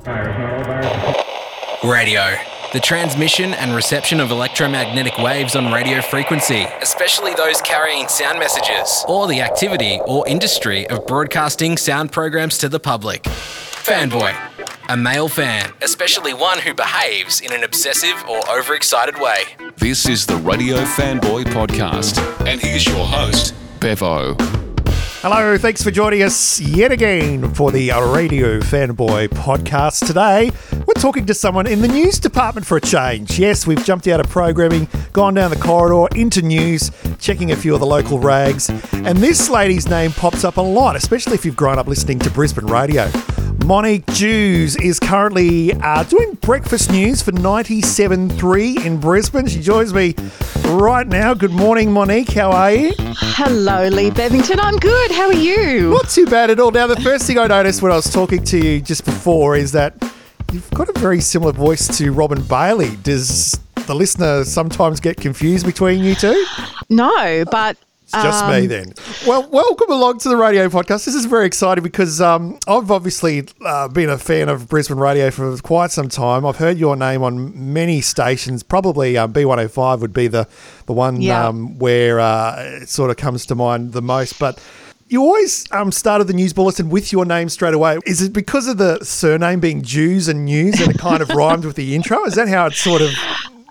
Radio. The transmission and reception of electromagnetic waves on radio frequency, especially those carrying sound messages, or the activity or industry of broadcasting sound programs to the public. Fanboy. A male fan, especially one who behaves in an obsessive or overexcited way. This is the Radio Fanboy Podcast, and here's your host, Bevo. Hello, thanks for joining us yet again for the Radio Fanboy Podcast. Today, we're talking to someone in the news department for a change. Yes, we've jumped out of programming, gone down the corridor into news, checking a few of the local rags, and this lady's name pops up a lot, especially if you've grown up listening to Brisbane radio. Monique Jews is currently doing breakfast news for 97.3 in Brisbane. She joins me right now. Good morning, Monique. How are you? Hello, Lee Bevington. I'm good. How are you? Not too bad at all. Now, the first thing I noticed when I was talking to you just before is that you've got a very similar voice to Robin Bailey. Does the listener sometimes get confused between you two? No, but... It's just me then. Well, welcome along to the radio podcast. This is very exciting because I've obviously been a fan of Brisbane radio for quite some time. I've heard your name on many stations. Probably B105 would be the one where it sort of comes to mind the most. But you always started the news bulletin with your name straight away. Is it because of the surname being Jews and news and it kind of rhymed with the intro? Is that how it sort of...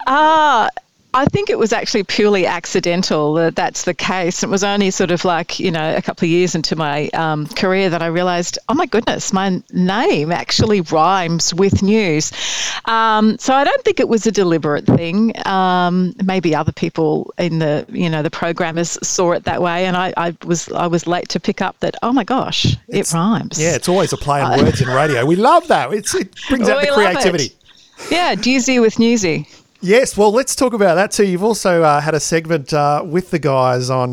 I think it was actually purely accidental that that's the case. It was only sort of like, a couple of years into my career that I realised, oh my goodness, my name actually rhymes with news. So I don't think it was a deliberate thing. Maybe other people in the programmers saw it that way, and I was late to pick up that, oh my gosh, it rhymes. Yeah, it's always a play on words in radio. We love that. It brings out the creativity. Yeah, doozy with newsy. Yes, well, let's talk about that too. You've also had a segment with the guys on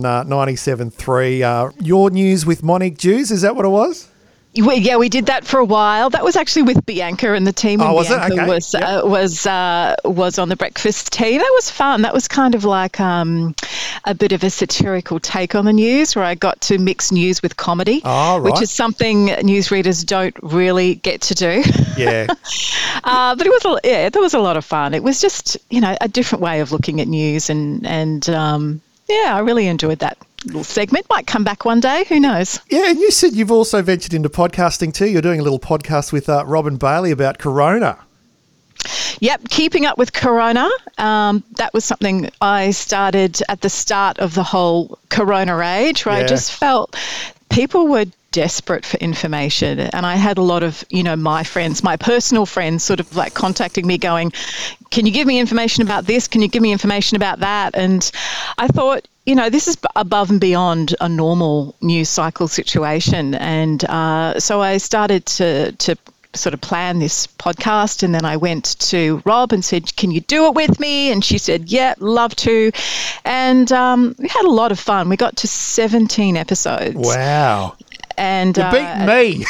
97.3, Your News with Monique Jews. Is that what it was? Yeah, we did that for a while. That was actually with Bianca and the team. Oh, was Bianca it? Okay. was on the breakfast team. That was fun. That was kind of like a bit of a satirical take on the news, where I got to mix news with comedy, which is something newsreaders don't really get to do. Yeah. But there was a lot of fun. It was just a different way of looking at news, and I really enjoyed that little segment. Might come back one day, who knows. Yeah, and you said you've also ventured into podcasting too. You're doing a little podcast with Robin Bailey about Corona. Yep, keeping up with Corona. That was something I started at the start of the whole Corona age, where I just felt people were desperate for information, and I had a lot of my friends, my personal friends, sort of like contacting me going, can you give me information about this, can you give me information about that? And I thought, this is above and beyond a normal news cycle situation, and so I started to sort of plan this podcast, and then I went to Rob and said, can you do it with me? And she said, yeah, love to. And we had a lot of fun. We got to 17 episodes. Wow. And you beat me.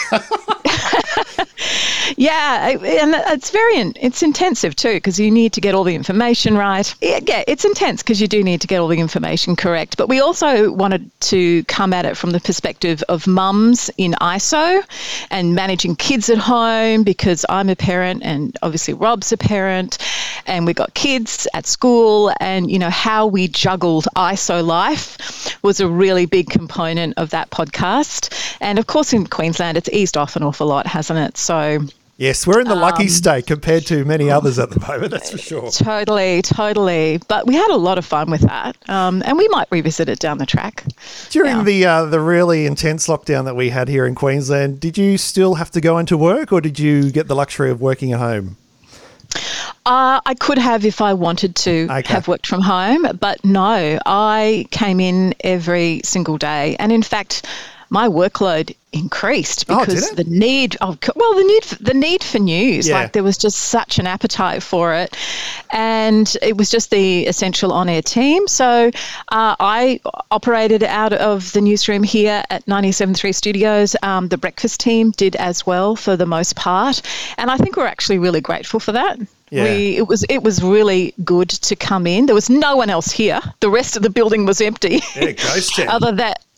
Yeah, and it's intensive too, because you need to get all the information right. Yeah, it's intense because you do need to get all the information correct. But we also wanted to come at it from the perspective of mums in ISO and managing kids at home, because I'm a parent and obviously Rob's a parent, and we've got kids at school, and how we juggled ISO life was a really big component of that podcast. And of course in Queensland it's eased off an awful lot, hasn't it? So yes, we're in the lucky state compared to many others at the moment, that's for sure. Totally. But we had a lot of fun with that, and we might revisit it down the track. During the really intense lockdown that we had here in Queensland, did you still have to go into work, or did you get the luxury of working at home? I could have if I wanted to have worked from home, but no, I came in every single day. And in fact, my workload increased because the need for news, like there was just such an appetite for it, and it was just the essential on-air team. So I operated out of the newsroom here at 97.3 Studios. The breakfast team did as well for the most part, and I think we're actually really grateful for that. Yeah. It was really good to come in. There was no one else here. The rest of the building was empty. Yeah, ghost town.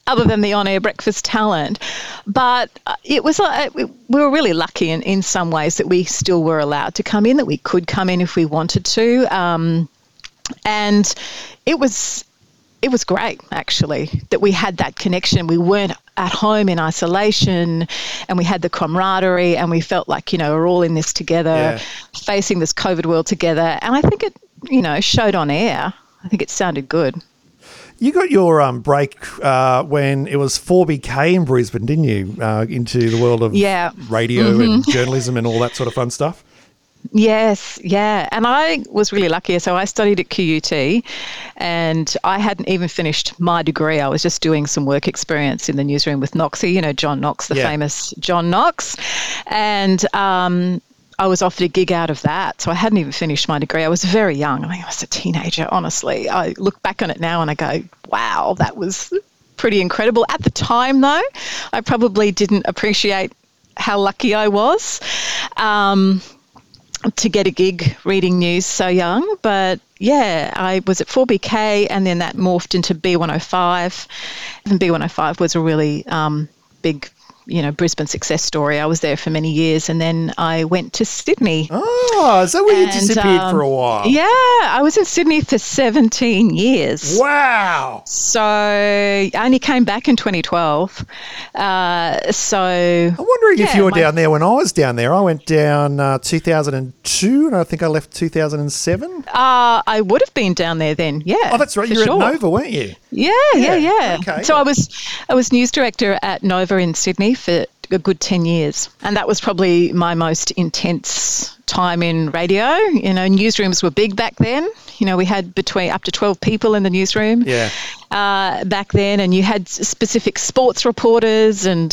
other than the on-air breakfast talent. But it was we were really lucky in some ways that we still were allowed to come in, that we could come in if we wanted to. And it was great, actually, that we had that connection. We weren't at home in isolation, and we had the camaraderie, and we felt like, we're all in this together, facing this COVID world together. And I think it, showed on air. I think it sounded good. You got your break when it was 4BK in Brisbane, didn't you? Into the world of radio and journalism and all that sort of fun stuff. Yes, yeah. And I was really lucky. So I studied at QUT, and I hadn't even finished my degree. I was just doing some work experience in the newsroom with Knoxy, John Knox, the famous John Knox. And I was offered a gig out of that. So I hadn't even finished my degree. I was very young. I was a teenager, honestly. I look back on it now and I go, wow, that was pretty incredible. At the time, though, I probably didn't appreciate how lucky I was to get a gig reading news so young. But yeah, I was at 4BK, and then that morphed into B105. And B105 was a really big Brisbane success story. I was there for many years, and then I went to Sydney. Oh, so we disappeared for a while. Yeah, I was in Sydney for 17 years. Wow. So I only came back in 2012. I'm wondering if you were down there when I was down there. I went down 2002, and I think I left 2007. I would have been down there then, yeah. Oh, that's right. You were at Nova, weren't you? Yeah. Okay. So I was news director at Nova in Sydney for a good 10 years. And that was probably my most intense time in radio. Newsrooms were big back then. We had between up to 12 people in the newsroom back then. And you had specific sports reporters and,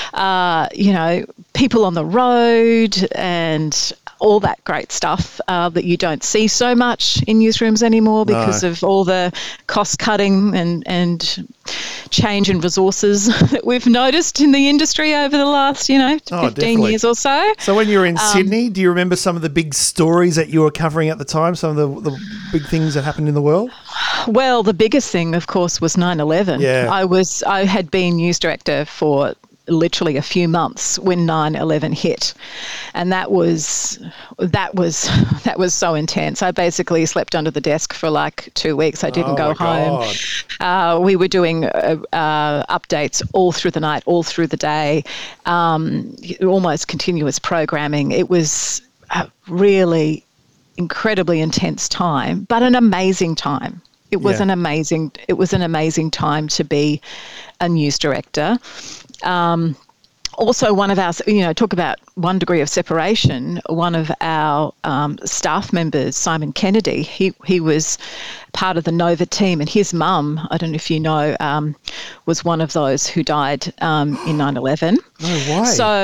people on the road and all that great stuff that you don't see so much in newsrooms anymore because of all the cost cutting and change in resources that we've noticed in the industry over the last, 15 years or so. So when you were in Sydney, do you remember some of the big stories that you were covering at the time, some of the big things that happened in the world? Well, the biggest thing, of course, was 9/11. Yeah. I had been news director for literally a few months when 9/11 hit, and that was so intense. I basically slept under the desk for like 2 weeks. I didn't go home. We were doing updates all through the night, all through the day, almost continuous programming. It was a really incredibly intense time, but an amazing time. It was an amazing time to be a news director. Also, one of our, talk about 1 degree of separation, one of our staff members, Simon Kennedy, he was part of the Nova team, and his mum, I don't know if you know, was one of those who died in 9/11. No way.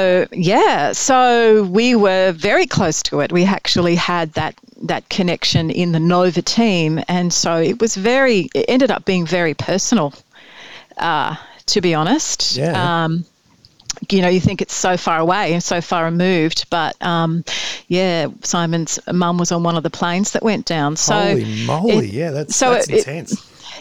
So we were very close to it. We actually had that connection in the Nova team, and so it ended up being very personal, to be honest. Yeah. You think it's so far away and so far removed, but Simon's mum was on one of the planes that went down. So holy moly, that's intense.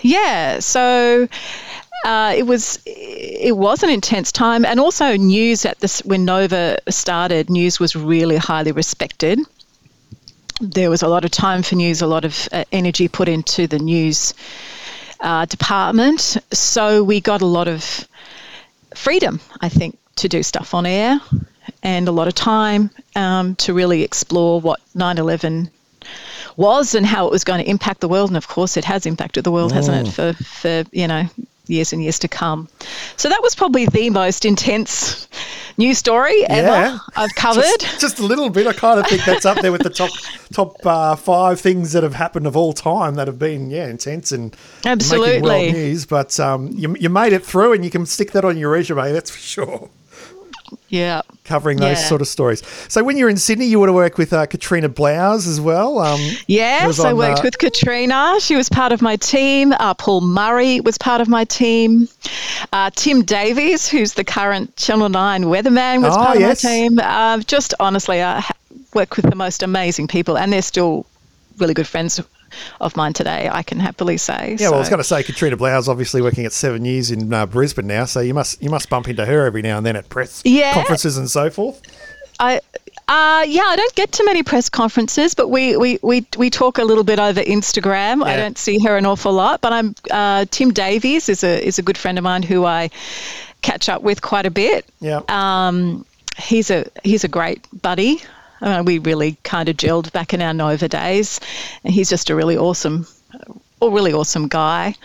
It was an intense time, and also news when Nova started, news was really highly respected. There was a lot of time for news, a lot of energy put into the news department. So we got a lot of freedom, I think, to do stuff on air, and a lot of time to really explore what 9/11 was and how it was going to impact the world. And of course it has impacted the world, hasn't it, for years and years to come. So that was probably the most intense news story ever I've covered. Just a little bit. I kind of think that's up there with the top 5 things that have happened of all time that have been intense and absolutely making world news. But you made it through, and you can stick that on your resume, that's for sure. Yeah. Covering those sort of stories. So when you were in Sydney, you would have worked with Katrina Blowers as well. Yes, I worked with Katrina. She was part of my team. Paul Murray was part of my team. Tim Davies, who's the current Channel 9 weatherman, was part of my team. Just honestly, I work with the most amazing people, and they're still really good friends of mine today, I can happily say. Yeah, well, I was going to say Katrina Blau's obviously working at 7 years in Brisbane now, so you must bump into her every now and then at press conferences and so forth. I don't get to many press conferences, but we talk a little bit over Instagram. Yeah. I don't see her an awful lot, but Tim Davies is a good friend of mine who I catch up with quite a bit. Yeah. He's a great buddy. We really kind of gelled back in our Nova days, and he's just a really awesome guy.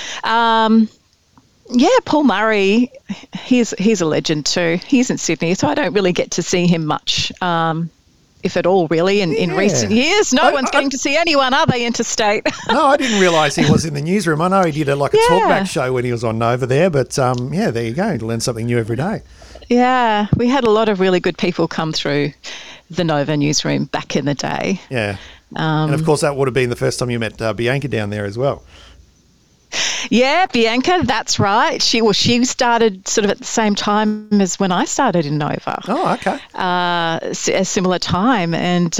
Paul Murray, he's a legend too. He's in Sydney, so I don't really get to see him much, if at all, really, in recent years. No one's getting to see anyone, are they, interstate? No, I didn't realise he was in the newsroom. I know he did a talkback show when he was on Nova there, but there you go. You learn something new every day. Yeah, we had a lot of really good people come through the Nova newsroom back in the day. Yeah. And of course, that would have been the first time you met Bianca down there as well. Yeah, Bianca, that's right. She started sort of at the same time as when I started in Nova. Oh, okay. A similar time. And,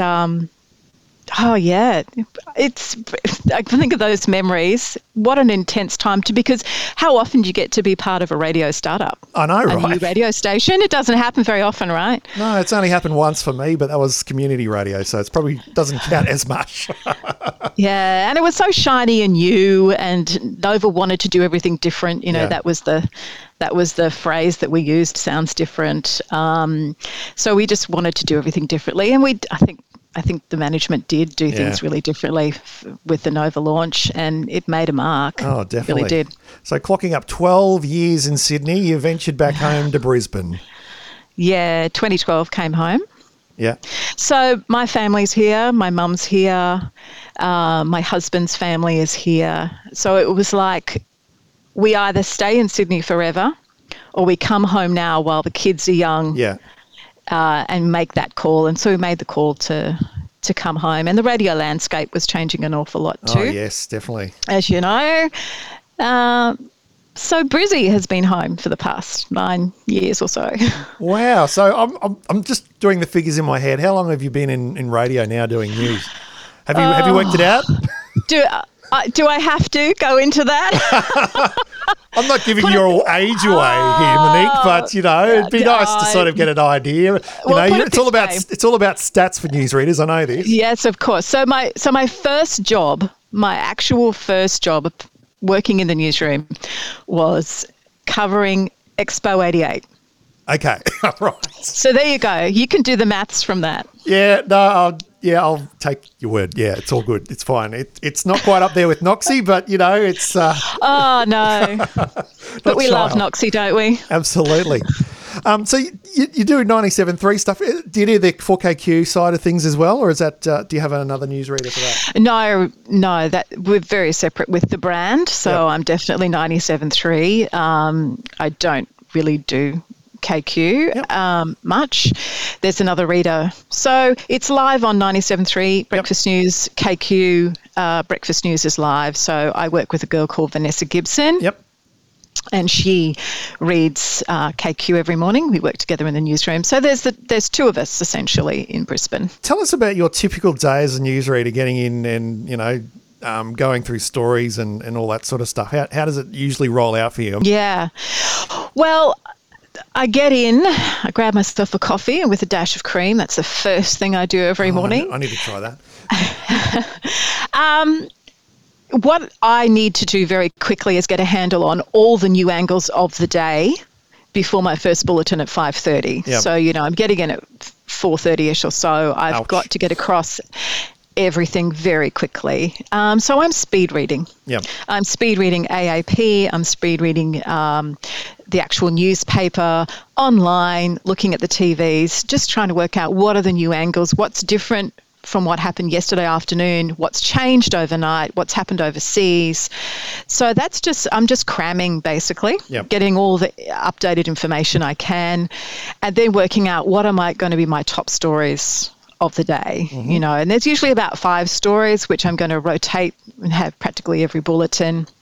I think of those memories. What an intense time because how often do you get to be part of a radio startup? I know, right? A new radio station. It doesn't happen very often, right? No, it's only happened once for me, but that was community radio, so it's probably doesn't count as much. Yeah, and it was so shiny and new, and Nova wanted to do everything different. That was the phrase that we used. Sounds different. So we just wanted to do everything differently, and I think the management did do things really differently with the Nova launch, and it made a mark. Oh, definitely. It really did. So clocking up 12 years in Sydney, you ventured back home to Brisbane. Yeah, 2012 came home. Yeah. So my family's here, my mum's here, my husband's family is here. So it was like we either stay in Sydney forever or we come home now while the kids are young. Yeah. And make that call. And so we made the call to come home. And the radio landscape was changing an awful lot too. Oh, yes, definitely. As you know. So Brizzy has been home for the past 9 years or so. Wow. So I'm just doing the figures in my head. How long have you been in radio now doing news? Have you worked it out? Do I have to go into that? I'm not giving your age away here, Monique, but it'd be nice to sort of get an idea. It's all about stats for newsreaders. I know this. Yes, of course. So my first job, my actual first job, working in the newsroom, was covering Expo 88. Okay, right. So there you go. You can do the maths from that. Yeah, no, I'll take your word. Yeah, it's all good. It's fine. It's not quite up there with Noxie, but, it's... Oh, no. But we love Noxie, don't we? Absolutely. So you do 97.3 stuff. Do you do the 4KQ side of things as well, or is that do you have another newsreader for that? No, that we're very separate with the brand. So I'm definitely 97.3. I don't really do KQ much. There's another reader. So it's live on 97.3 Breakfast News. KQ Breakfast News is live. So I work with a girl called Vanessa Gibson. Yep. And she reads KQ every morning. We work together in the newsroom. So there's two of us essentially in Brisbane. Tell us about your typical day as a newsreader, getting in and going through stories and all that sort of stuff. How does it usually roll out for you? Yeah. Well, I get in, I grab myself a coffee and with a dash of cream. That's the first thing I do every morning. I need to try that. What I need to do very quickly is get a handle on all the new angles of the day before my first bulletin at 5:30. Yep. So, I'm getting in at 4:30ish or so. I've got to get across everything very quickly. So I'm speed reading. Yep. I'm speed reading AAP. I'm speed reading the actual newspaper, online, looking at the TVs, just trying to work out what are the new angles, what's different from what happened yesterday afternoon, what's changed overnight, what's happened overseas. So I'm just cramming basically, getting all the updated information I can, and then working out what am going to be my top stories of the day, and there's usually about 5 stories, which I'm going to rotate and have practically every bulletin.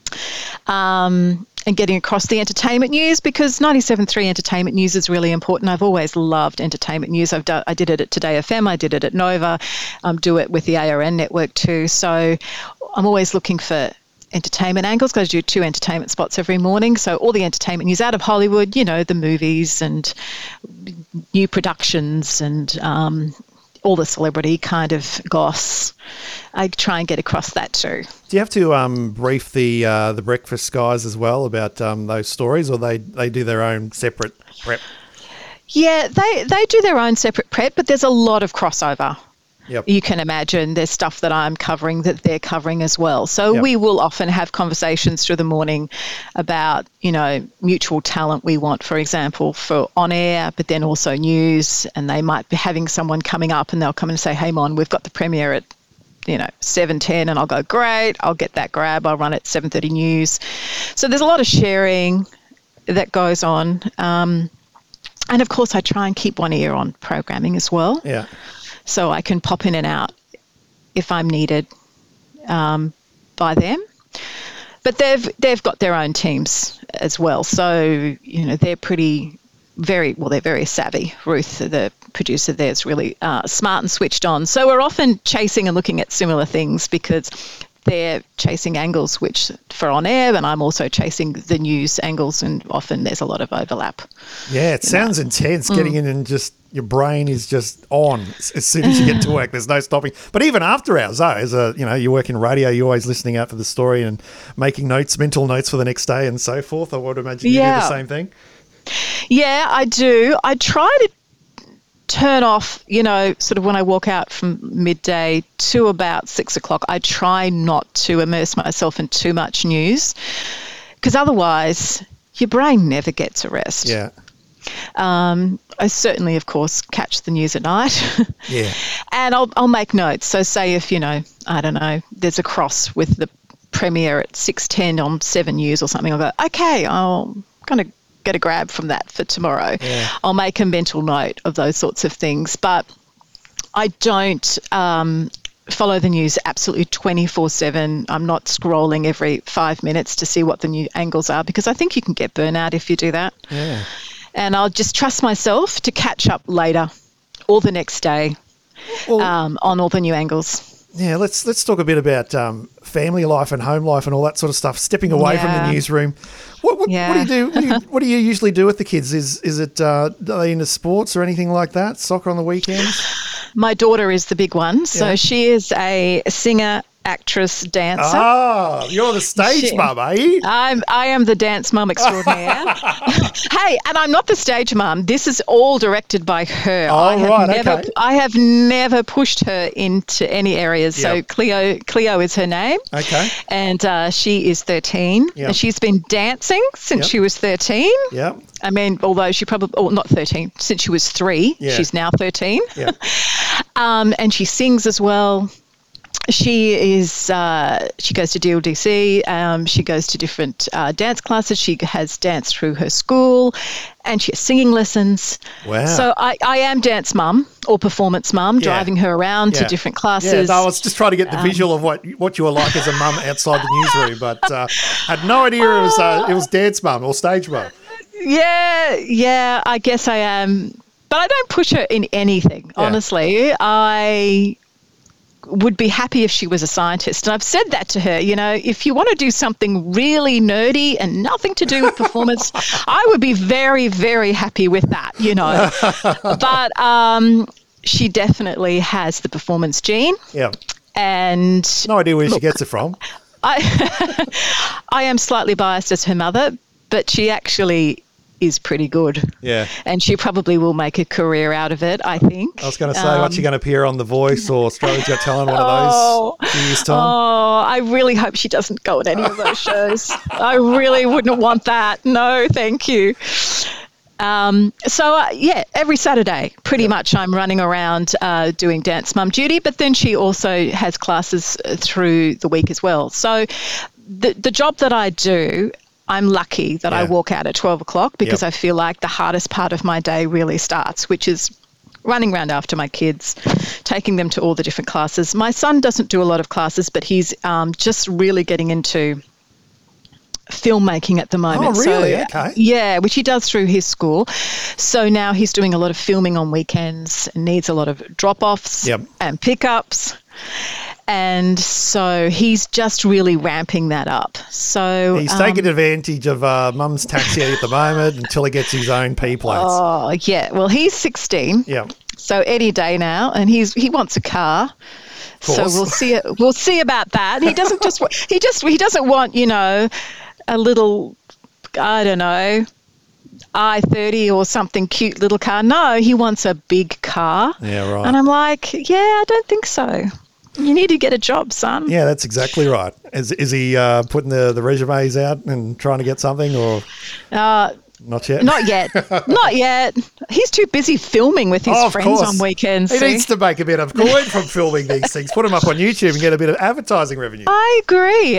And getting across the entertainment news, because 97.3 entertainment news is really important. I've always loved entertainment news. I did it at Today FM, I did it at Nova, do it with the ARN network too. So I'm always looking for entertainment angles, because I do 2 entertainment spots every morning. So all the entertainment news out of Hollywood, the movies and new productions and all the celebrity kind of goss. I try and get across that too. Do you have to brief the breakfast guys as well about those stories, or they do their own separate prep? Yeah, they do their own separate prep, but there's a lot of crossover. Yep. You can imagine there's stuff that I'm covering that they're covering as well. So Yep. we will often have conversations through the morning about, mutual talent we want, for example, for on air, but then also news. And they might be having someone coming up and they'll come and say, hey, Mon, we've got the premiere at 7:10, and I'll go, great, I'll get that grab, I'll run at 7:30 news. So there's a lot of sharing that goes on. And of course, I try and keep one ear on programming as well. Yeah. So I can pop in and out if I'm needed by them. But they've got their own teams as well. So, they're they're very savvy. Ruth, the producer there, is really smart and switched on. So we're often chasing and looking at similar things, because they're chasing angles which for on air, and I'm also chasing the news angles, and often there's a lot of overlap. Yeah, it sounds intense getting in, and just your brain is just on as soon as you get to work. There's no stopping. But even after hours, you work in radio, you're always listening out for the story and making notes, mental notes for the next day and so forth. I would imagine you do the same thing. Yeah, I do. I try to turn off, sort of when I walk out from midday to about 6 o'clock. I try not to immerse myself in too much news, because otherwise your brain never gets a rest. Yeah. I certainly, of course, catch the news at night. Yeah. And I'll make notes. So say if, I don't know, there's a cross with the premiere at 6:10 on 7 News or something, I'll go, okay, I'll kind of get a grab from that for tomorrow. Yeah. I'll make a mental note of those sorts of things. But I don't follow the news absolutely 24/7. I'm not scrolling every 5 minutes to see what the new angles are, because I think you can get burnout if you do that. Yeah. And I'll just trust myself to catch up later or the next day on all the new angles. Yeah, let's talk a bit about family life and home life and all that sort of stuff. Stepping away from the newsroom. What do you do? What do you usually do with the kids? Is it are they into sports or anything like that? Soccer on the weekends? My daughter is the big one. So she is a singer, actress, dancer. Ah, you're the stage mum, are you? I am the dance mum extraordinaire. Hey, and I'm not the stage mum. This is all directed by her. I have never pushed her into any areas. So Cleo is her name. Okay. And she is 13. Yep. And she's been dancing since she was 13. Yeah. I mean, although she probably, not 13, since she was 3. Yeah. She's now 13. Yeah. And she sings as well. She goes to DLDC. She goes to different dance classes. She has danced through her school, and she has singing lessons. Wow! So I am dance mum or performance mum, driving her around to different classes. Yeah, I was just trying to get the visual of what you were like as a mum outside the newsroom, but had no idea it was dance mum or stage mum. Yeah, I guess I am, but I don't push her in anything. Yeah. Honestly, I would be happy if she was a scientist. And I've said that to her, if you want to do something really nerdy and nothing to do with performance, I would be very, very happy with that, But she definitely has the performance gene. Yeah. And no idea where she gets it from. I am slightly biased as her mother, but she actually is pretty good. Yeah. And she probably will make a career out of it, I think. I was going to say, what's she going to appear on The Voice or Australia's Got Talent, one of those in a year's time? Oh, I really hope she doesn't go on any of those shows. I really wouldn't want that. No, thank you. Every Saturday, pretty much I'm running around doing dance mum duty, but then she also has classes through the week as well. So the job that I do, I'm lucky that I walk out at 12 o'clock because I feel like the hardest part of my day really starts, which is running around after my kids, taking them to all the different classes. My son doesn't do a lot of classes, but he's just really getting into filmmaking at the moment. Oh, really? So, okay. Yeah, which he does through his school. So now he's doing a lot of filming on weekends and needs a lot of drop-offs and pickups. And so he's just really ramping that up. So he's taking advantage of mum's taxi at the moment until he gets his own P plates. Oh, yeah. Well, he's 16. Yeah. So any day now, and he wants a car. So we'll see. We'll see about that. He doesn't he doesn't want, you know, a little, I don't know, i30 or something cute little car. No, he wants a big car. Yeah, right. And I'm like, yeah, I don't think so. You need to get a job, son. Yeah, that's exactly right. Is he putting the resumes out and trying to get something, or not yet? Not yet. Not yet. He's too busy filming with his friends on weekends. He needs to make a bit of coin from filming these things. Put them up on YouTube and get a bit of advertising revenue. I agree.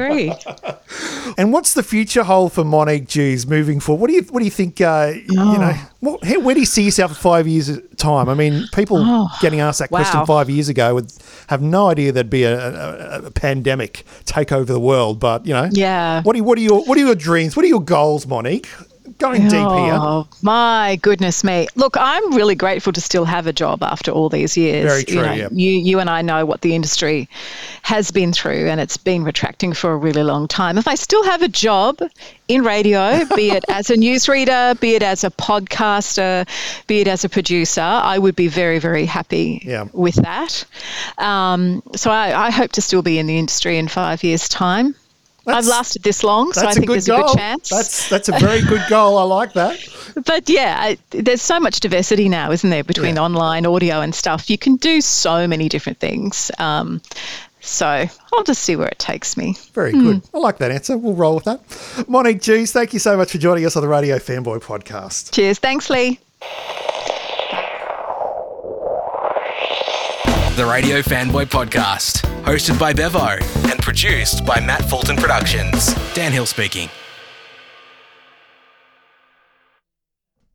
And what's the future hold for Monique Jews moving forward? What do you think? You know, where do you see yourself in 5 years' time? I mean, people getting asked that question 5 years ago would have no idea there'd be a pandemic take over the world. But you know, what are your dreams? What are your goals, Monique? Going deep here. Oh, my goodness me. Look, I'm really grateful to still have a job after all these years. Very true, You and I know what the industry has been through, and it's been retracting for a really long time. If I still have a job in radio, be it as a newsreader, be it as a podcaster, be it as a producer, I would be very, very happy with that. So I hope to still be in the industry in 5 years' time. I've lasted this long, so I think there's a good chance. That's a very good goal. I like that. But yeah, there's so much diversity now, isn't there, between online audio and stuff. You can do so many different things. So I'll just see where it takes me. Very good. I like that answer. We'll roll with that. Monique Jews, thank you so much for joining us on the Radio Fanboy podcast. Cheers. Thanks, Lee. The Radio Fanboy Podcast, hosted by Bevo and produced by Matt Fulton Productions. Dan Hill speaking.